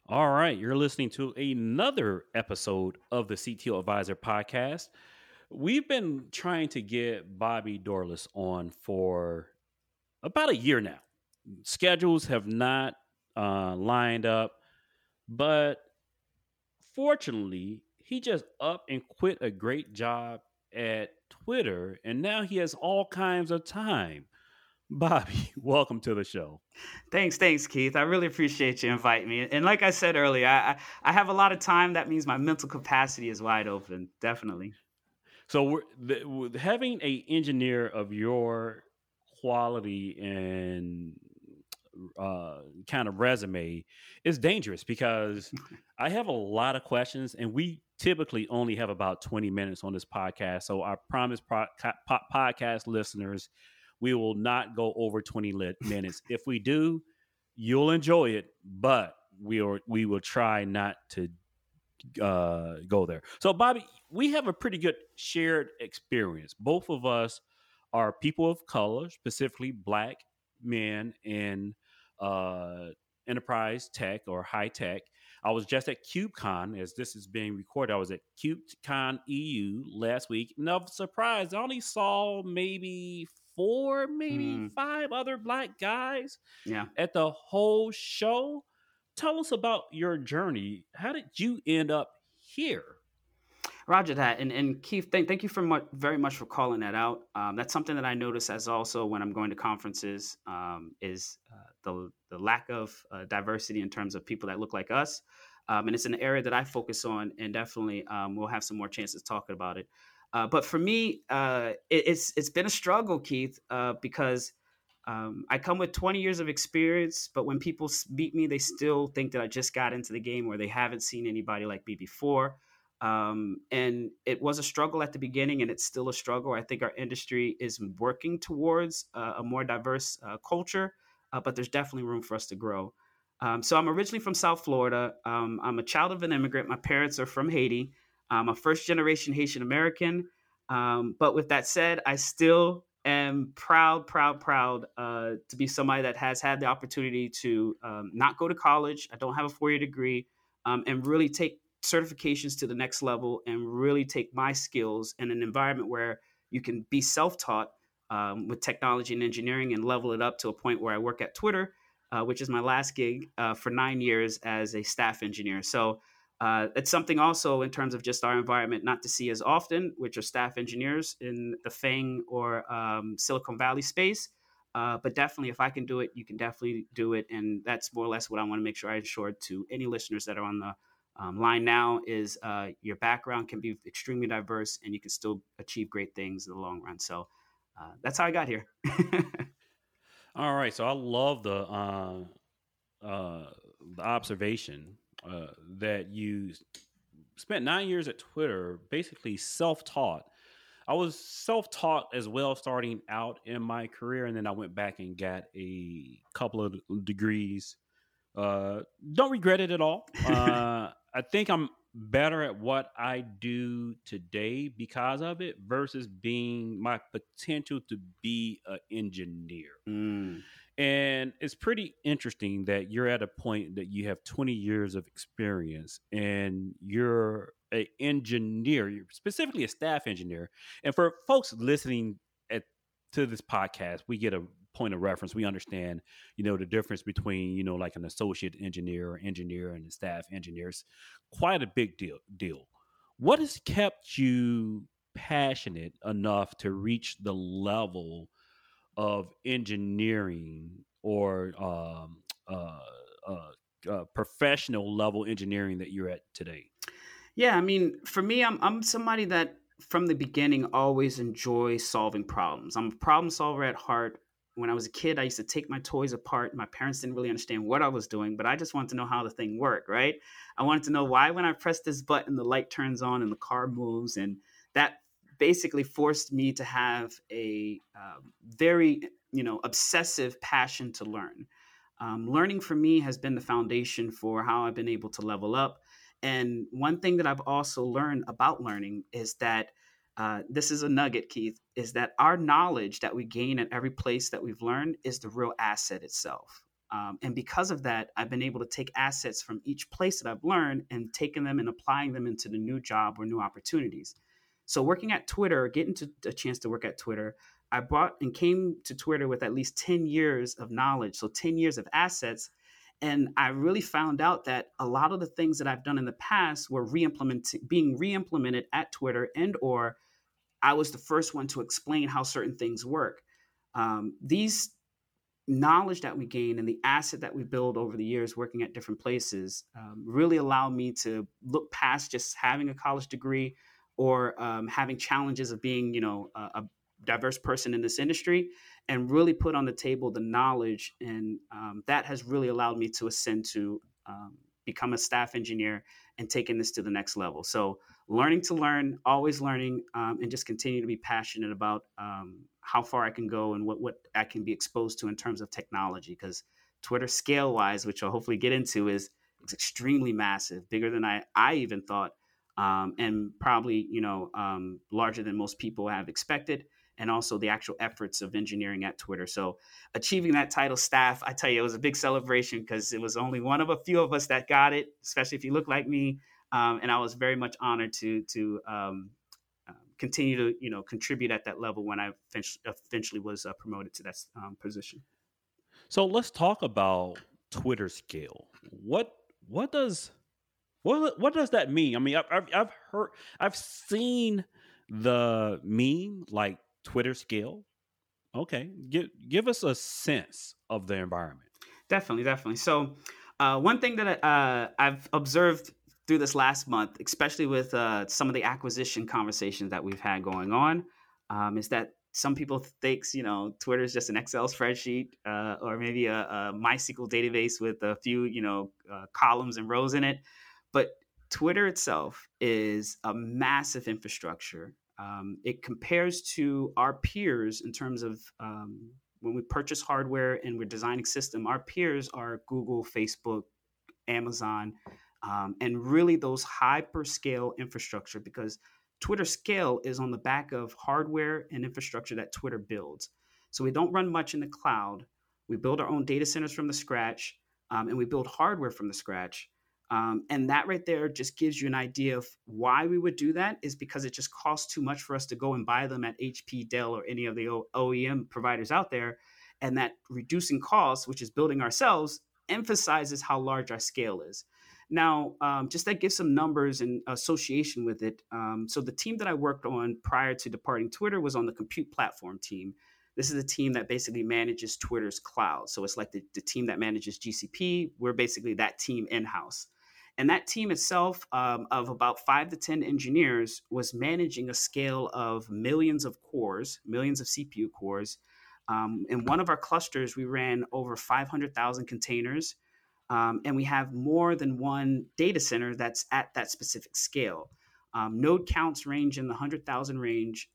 All right, you're listening to another episode of the CTO Advisor podcast. We've been trying to get Bobby Dorless on for about a year now. Schedules have not lined up, but fortunately, he just up and quit a great job at Twitter, and now he has all kinds of time. Bobby, welcome to the show. Thanks, Keith. I really appreciate you inviting me. And like I said earlier, I have a lot of time. That means my mental capacity is wide open. Definitely. So having a engineer of your quality and kind of resume is dangerous because I have a lot of questions, and we typically only have about 20 minutes on this podcast. So I promise podcast listeners, we will not go over 20 minutes. If we do, you'll enjoy it, but we will try not to go there. So, Bobby, we have a pretty good shared experience. Both of us are people of color, specifically black men in uh, enterprise tech or high tech. I was just at KubeCon as this is being recorded. I was at KubeCon EU last week. No surprise, I only saw maybe four, maybe Mm, five other black guys yeah. at the whole show. Tell us about your journey. How did you end up here? Roger that. And Keith, thank you very much for calling that out. That's something that I notice as also when I'm going to conferences is the lack of diversity in terms of people that look like us. And it's an area that I focus on, and definitely we'll have some more chances talking about it. But for me, it's been a struggle, Keith, because I come with 20 years of experience, but when people meet me, they still think that I just got into the game or they haven't seen anybody like me before. And it was a struggle at the beginning, and it's still a struggle. I think our industry is working towards a more diverse culture, but there's definitely room for us to grow. So I'm originally from South Florida. I'm a child of an immigrant. My parents are from Haiti. I'm a first generation Haitian American. But with that said, I still am proud to be somebody that has had the opportunity to not go to college. I don't have a 4 year degree, and really take certifications to the next level and really take my skills in an environment where you can be self taught with technology and engineering and level it up to a point where I work at Twitter, which is my last gig for 9 years as a staff engineer. So it's something also in terms of just our environment not to see as often, which are staff engineers in the FANG or Silicon Valley space. But definitely, if I can do it, you can definitely do it. And that's more or less what I want to make sure I ensure to any listeners that are on the line now is your background can be extremely diverse and you can still achieve great things in the long run. So that's how I got here. All right, so I love uh, the observation that you spent 9 years at Twitter, basically self-taught. I was self-taught as well, starting out in my career, and then I went back and got a couple of degrees. Don't regret it at all. I think I'm better at what I do today because of it versus being my potential to be an engineer. Mm, And it's pretty interesting that you're at a point that you have 20 years of experience and you're an engineer, you're specifically a staff engineer. And for folks listening at to this podcast, we get a point of reference. We understand, the difference between, like an associate engineer or engineer and a staff engineers. Quite a big deal. What has kept you passionate enough to reach the level of engineering or professional level engineering that you're at today? yeah, I mean, for me, I'm somebody that from the beginning always enjoys solving problems. I'm a problem solver at heart. When I was a kid, I used to take my toys apart. My parents didn't really understand what I was doing, but I just wanted to know how the thing worked, right? I wanted to know why when I press this button, the light turns on and the car moves. And that basically forced me to have a very, obsessive passion to learn. Learning for me has been the foundation for how I've been able to level up. And one thing that I've also learned about learning is that this is a nugget, Keith, is that our knowledge that we gain at every place that we've learned is the real asset itself. And because of that, I've been able to take assets from each place that I've learned and taking them and applying them into the new job or new opportunities. So working at Twitter, getting to a chance to work at Twitter, I brought and came to Twitter with at least 10 years of knowledge, so 10 years of assets. And I really found out that a lot of the things that I've done in the past were being re-implemented at Twitter, and or I was the first one to explain how certain things work. These knowledge that we gain and the asset that we build over the years working at different places really allow me to look past just having a college degree or having challenges of being, a diverse person in this industry, and really put on the table the knowledge. And that has really allowed me to ascend to become a staff engineer and taking this to the next level. So learning to learn, always learning, and just continue to be passionate about how far I can go and what I can be exposed to in terms of technology. Because Twitter scale wise, which I'll hopefully get into, is it's extremely massive, bigger than I even thought, and probably larger than most people have expected. And also the actual efforts of engineering at Twitter. So achieving that title, staff, I tell you, it was a big celebration because it was only one of a few of us that got it, especially if you look like me. And I was very much honored to continue to contribute at that level when I eventually was promoted to that position. So let's talk about Twitter scale. What does what does that mean? I mean, I've heard, I've seen the meme like Twitter scale. Okay, give us a sense of the environment. Definitely, definitely. So, one thing that I've observed through this last month, especially with some of the acquisition conversations that we've had going on, is that some people thinks Twitter is just an Excel spreadsheet or maybe a MySQL database with a few columns and rows in it, but Twitter itself is a massive infrastructure. It compares to our peers in terms of when we purchase hardware and we're designing system, our peers are Google, Facebook, Amazon, and really those hyperscale infrastructure, because Twitter scale is on the back of hardware and infrastructure that Twitter builds. So we don't run much in the cloud. We build our own data centers from the scratch, and we build hardware from the scratch. And that right there just gives you an idea of why we would do that, is because it just costs too much for us to go and buy them at HP, Dell, or any of the OEM providers out there. And that reducing costs, which is building ourselves, emphasizes how large our scale is. Now, just that gives some numbers and association with it. So the team that I worked on prior to departing Twitter was on the compute platform team. This is a team that basically manages Twitter's cloud. So it's like the team that manages GCP. We're basically that team in-house. And that team itself, of about 5 to 10 engineers, was managing a scale of millions of cores, millions of CPU cores. In one of our clusters, we ran over 500,000 containers, and we have more than one data center that's at that specific scale. Node counts range in the 100,000 range.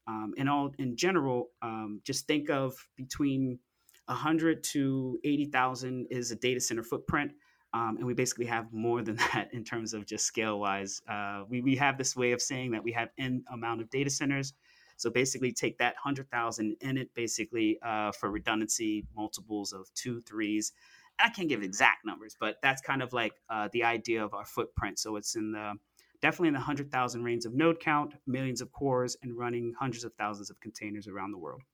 In general, just think of between 100 to 80,000 is a data center footprint. And we basically have more than that in terms of just scale wise. We have this way of saying that we have n amount of data centers. So basically take that 100,000 in it, basically for redundancy, multiples of 2, 3s. I can't give exact numbers, but that's kind of like the idea of our footprint. So it's definitely in the 100,000 range of node count, millions of cores, and running hundreds of thousands of containers around the world.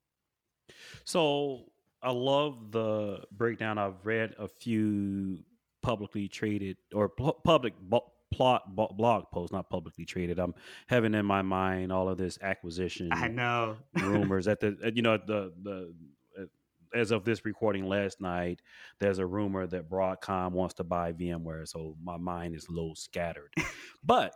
So I love the breakdown. I've read a few publicly traded or blog posts, not publicly traded. I'm having in my mind all of this I acquisition know. rumors at the as of this recording last night, there's a rumor that Broadcom wants to buy VMware. So my mind is a little scattered. But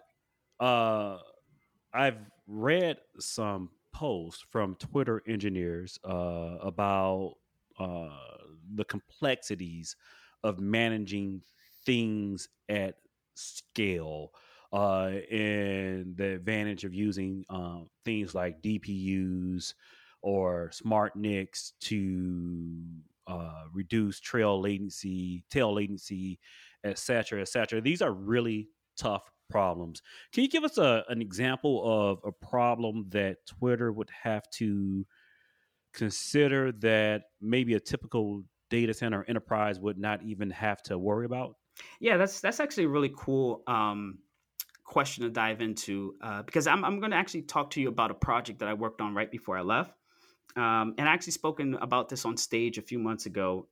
I've read some posts from Twitter engineers about uh, the complexities of managing things at scale, and the advantage of using things like DPUs or smart NICs to reduce tail latency, et cetera, et cetera. These are really tough problems. Can you give us an example of a problem that Twitter would have to consider that maybe a typical data center enterprise would not even have to worry about? Yeah, that's actually a really cool question to dive into because I'm going to actually talk to you about a project that I worked on right before I left. And I actually spoken about this on stage a few months ago.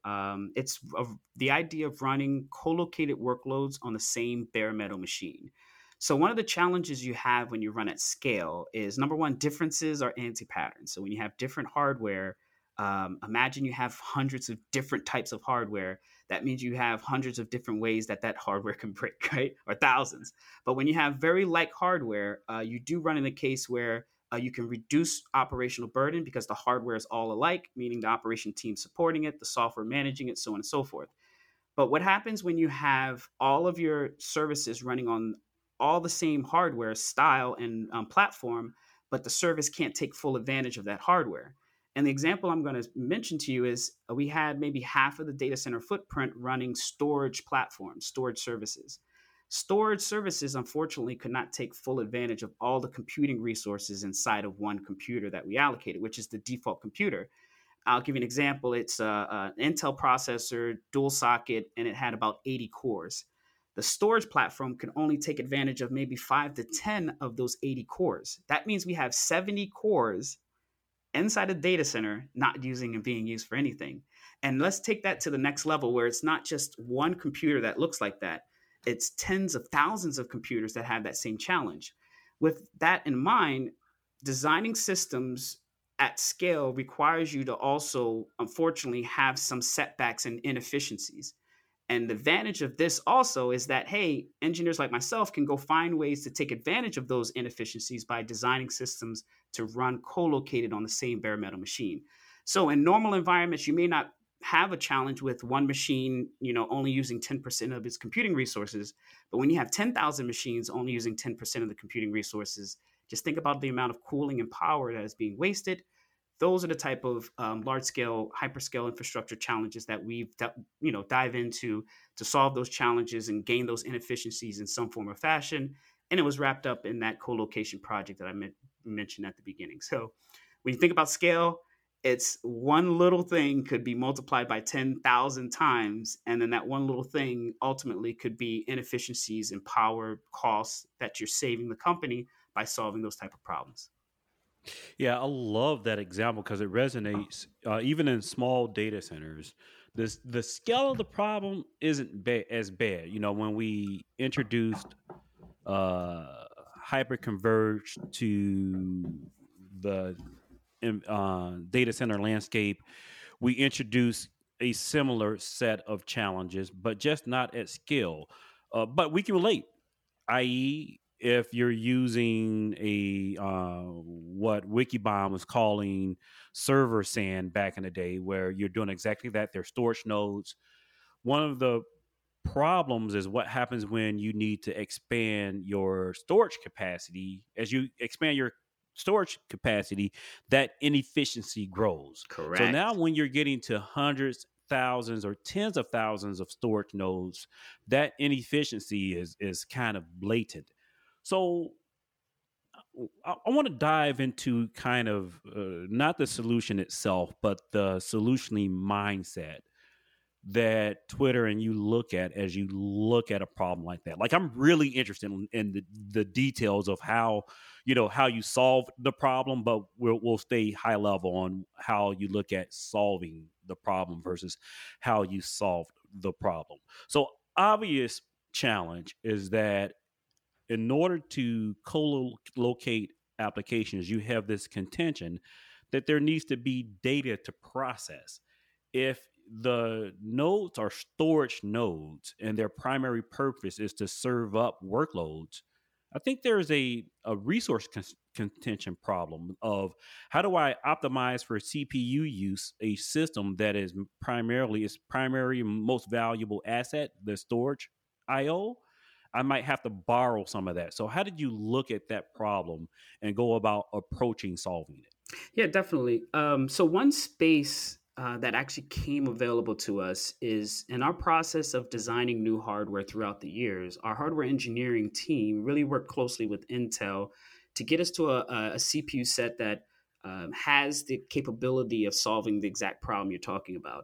The idea of running co-located workloads on the same bare metal machine. So one of the challenges you have when you run at scale is number one, differences are anti-patterns. So when you have different hardware, imagine you have hundreds of different types of hardware. That means you have hundreds of different ways that that hardware can break, right? Or thousands. But when you have very like hardware, you do run in a case where you can reduce operational burden because the hardware is all alike, meaning the operation team supporting it, the software managing it, so on and so forth. But what happens when you have all of your services running on all the same hardware, style, and platform, but the service can't take full advantage of that hardware? And the example I'm going to mention to you is we had maybe half of the data center footprint running storage platforms, storage services. Storage services, unfortunately, could not take full advantage of all the computing resources inside of one computer that we allocated, which is the default computer. I'll give you an example. It's an Intel processor, dual socket, and it had about 80 cores. The storage platform can only take advantage of maybe 5 to 10 of those 80 cores. That means we have 70 cores inside a data center not using and being used for anything. And let's take that to the next level where it's not just one computer that looks like that. It's tens of thousands of computers that have that same challenge. With that in mind, designing systems at scale requires you to also, unfortunately, have some setbacks and inefficiencies. And the advantage of this also is that, hey, engineers like myself can go find ways to take advantage of those inefficiencies by designing systems to run co-located on the same bare metal machine. So in normal environments, you may not have a challenge with one machine, only using 10% of its computing resources. But when you have 10,000 machines only using 10% of the computing resources, just think about the amount of cooling and power that is being wasted. Those are the type of large scale, hyperscale infrastructure challenges that we've dive into to solve those challenges and gain those inefficiencies in some form or fashion. And it was wrapped up in that co-location project that I mentioned at the beginning. So when you think about scale, it's one little thing could be multiplied by 10,000 times. And then that one little thing ultimately could be inefficiencies in power costs that you're saving the company by solving those type of problems. Yeah, I love that example because it resonates even in small data centers. The scale of the problem isn't as bad. When we introduced uh, hyperconverged to the data center landscape, we introduced a similar set of challenges, but just not at scale. But we can relate, i.e., if you're using a what Wikibon was calling server sand back in the day, where you're doing exactly that. They're storage nodes. One of the problems is what happens when you need to expand your storage capacity. As you expand your storage capacity, that inefficiency grows. So now Correct. when you're getting to hundreds, thousands, or tens of thousands of storage nodes, that inefficiency is kind of blatant. So I want to dive into kind of not the solution itself, but the solutioning mindset that Twitter and you look at as you look at a problem like that. Like, I'm really interested in the details of how you solve the problem, but we'll stay high level on how you look at solving the problem versus how you solve the problem. So obvious challenge is that in order to co-locate applications, you have this contention that there needs to be data to process. If the nodes are storage nodes and their primary purpose is to serve up workloads, I think there's a resource contention problem of how do I optimize for CPU use a system that is primarily its primary most valuable asset, the storage IO. I might have to borrow some of that. So how did you look at that problem and go about approaching solving it? Yeah, definitely. So one space that actually came available to us is in our process of designing new hardware throughout the years. Our hardware engineering team really worked closely with Intel to get us to a CPU set that has the capability of solving the exact problem you're talking about.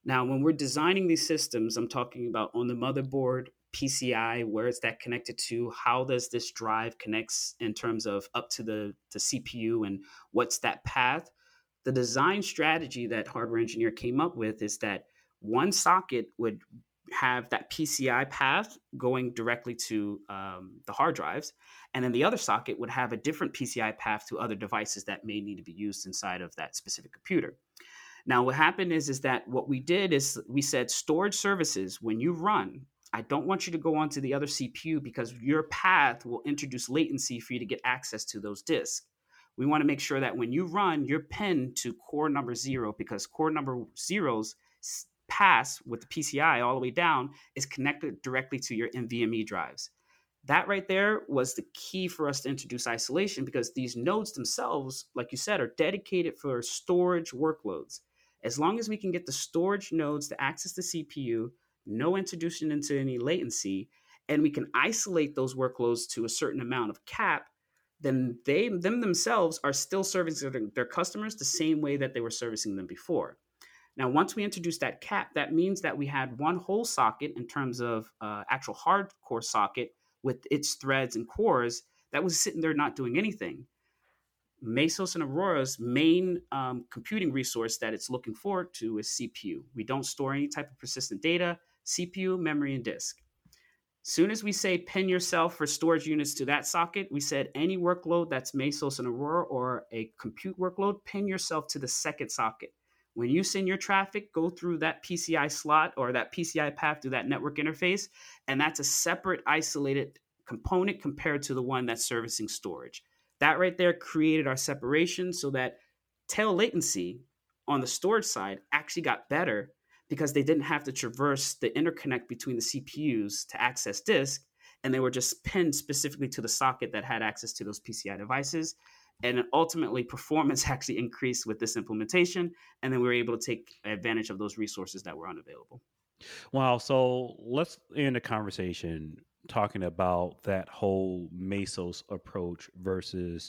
Now, when we're designing these systems, I'm talking about on the motherboard, PCI, where is that connected to? How does this drive connects in terms of up to the CPU and what's that path? The design strategy that hardware engineer came up with is that one socket would have that PCI path going directly to the hard drives, and then the other socket would have a different PCI path to other devices that may need to be used inside of that specific computer. Now, what happened is that what we did is we said storage services, when you run, I don't want you to go onto the other CPU because your path will introduce latency for you to get access to those disks. We want to make sure that when you run, you're pinned to core number 0 because core number 0's pass with the PCI all the way down is connected directly to your NVMe drives. That right there was the key for us to introduce isolation because these nodes themselves, like you said, are dedicated for storage workloads. As long as we can get the storage nodes to access the CPU, no introduction into any latency, and we can isolate those workloads to a certain amount of cap, then them themselves are still servicing their customers the same way that they were servicing them before. Now, once we introduced that cap, that means that we had one whole socket in terms of actual hardcore socket with its threads and cores that was sitting there not doing anything. Mesos and Aurora's main computing resource that it's looking forward to is CPU. We don't store any type of persistent data, CPU, memory, and disk. Soon as we say pin yourself for storage units to that socket, we said any workload that's Mesos and Aurora or a compute workload, pin yourself to the second socket. When you send your traffic, go through that PCI slot or that PCI path through that network interface, and that's a separate isolated component compared to the one that's servicing storage. That right there created our separation so that tail latency on the storage side actually got better because they didn't have to traverse the interconnect between the CPUs to access disk, and they were just pinned specifically to the socket that had access to those PCI devices. And ultimately, performance actually increased with this implementation, and then we were able to take advantage of those resources that were unavailable. Wow. So let's end the conversation talking about that whole Mesos approach versus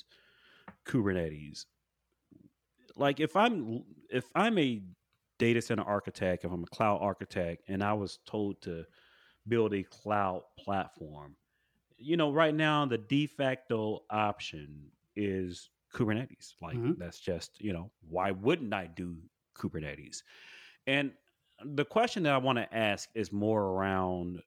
Kubernetes. Like if I'm a data center architect, if I'm a cloud architect, and I was told to build a cloud platform, right now the de facto option is Kubernetes. Like Mm-hmm. that's just, why wouldn't I do Kubernetes? And the question that I want to ask is more around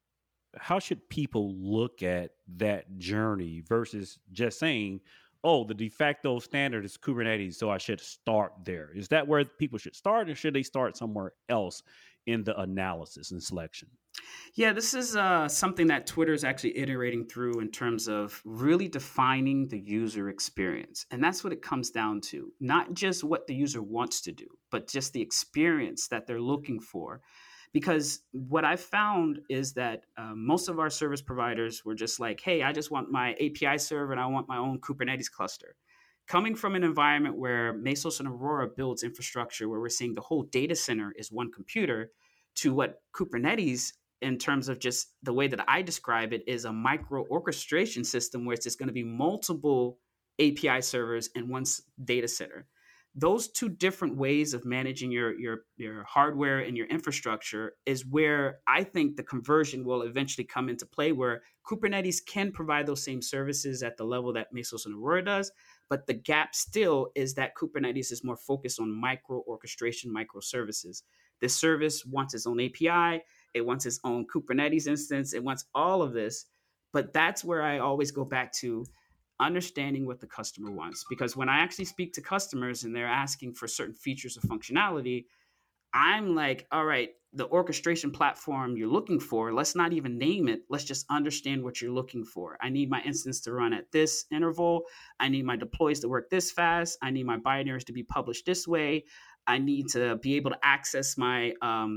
how should people look at that journey versus just saying, oh, the de facto standard is Kubernetes, so I should start there. Is that where people should start, or should they start somewhere else in the analysis and selection? Yeah, this is something that Twitter is actually iterating through in terms of really defining the user experience. And that's what it comes down to. Not just what the user wants to do, but just the experience that they're looking for. Because what I found is that most of our service providers were just like, hey, I just want my API server and I want my own Kubernetes cluster. Coming from an environment where Mesos and Aurora builds infrastructure, where we're seeing the whole data center is one computer, to what Kubernetes, in terms of just the way that I describe it, is a micro orchestration system where it's just going to be multiple API servers in one data center. Those two different ways of managing your hardware and your infrastructure is where I think the conversion will eventually come into play, where Kubernetes can provide those same services at the level that Mesos and Aurora does. But the gap still is that Kubernetes is more focused on micro orchestration, microservices. This service wants its own API. It wants its own Kubernetes instance. It wants all of this. But that's where I always go back to understanding what the customer wants. Because when I actually speak to customers and they're asking for certain features of functionality, I'm like, all right, the orchestration platform you're looking for, let's not even name it. Let's just understand what you're looking for. I need my instance to run at this interval. I need my deploys to work this fast. I need my binaries to be published this way. I need to be able to access my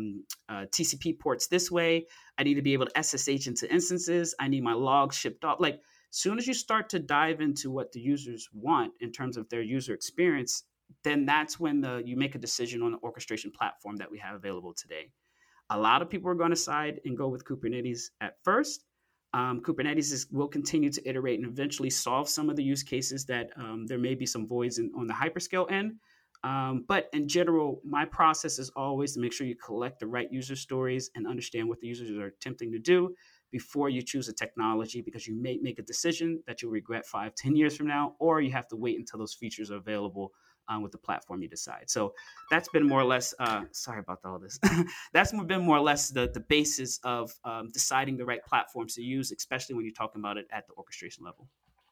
TCP ports this way. I need to be able to SSH into instances. I need my logs shipped off. Like, soon as you start to dive into what the users want in terms of their user experience, then that's when you make a decision on the orchestration platform that we have available today. A lot of people are going to side and go with Kubernetes at first. Kubernetes will continue to iterate and eventually solve some of the use cases that there may be some voids on the hyperscale end. But in general, my process is always to make sure you collect the right user stories and understand what the users are attempting to do before you choose a technology, because you may make a decision that you'll regret 5, 10 years from now, or you have to wait until those features are available with the platform you decide. So that's been more or less, sorry about all this. That's been more or less the basis of deciding the right platforms to use, especially when you're talking about it at the orchestration level.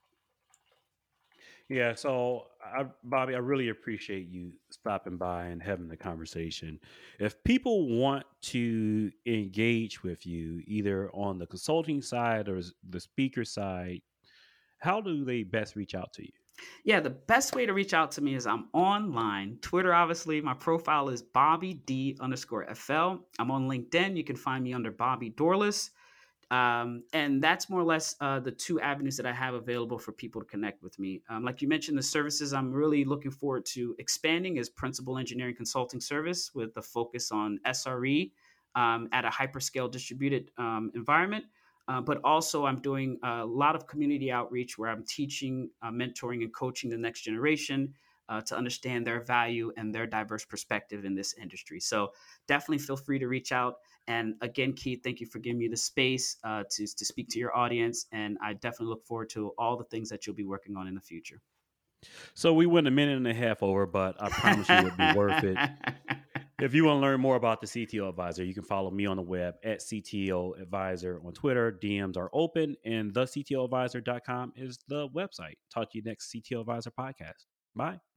Yeah, so Bobby, I really appreciate you stopping by and having the conversation. If people want to engage with you, either on the consulting side or the speaker side, how do they best reach out to you? Yeah, the best way to reach out to me is I'm online. Twitter, obviously, my profile is Bobby D_FL. I'm on LinkedIn. You can find me under Bobby Dorless. And that's more or less the two avenues that I have available for people to connect with me. Like you mentioned, the services I'm really looking forward to expanding is Principal Engineering Consulting Service with the focus on SRE at a hyperscale distributed environment. But also, I'm doing a lot of community outreach where I'm teaching, mentoring, and coaching the next generation to understand their value and their diverse perspective in this industry. So definitely feel free to reach out. And again, Keith, thank you for giving me the space to speak to your audience. And I definitely look forward to all the things that you'll be working on in the future. So we went a minute and a half over, but I promise you it'll be worth it. If you want to learn more about the CTO Advisor, you can follow me on the web at CTO Advisor on Twitter. DMs are open, and thectoadvisor.com is the website. Talk to you next CTO Advisor podcast. Bye.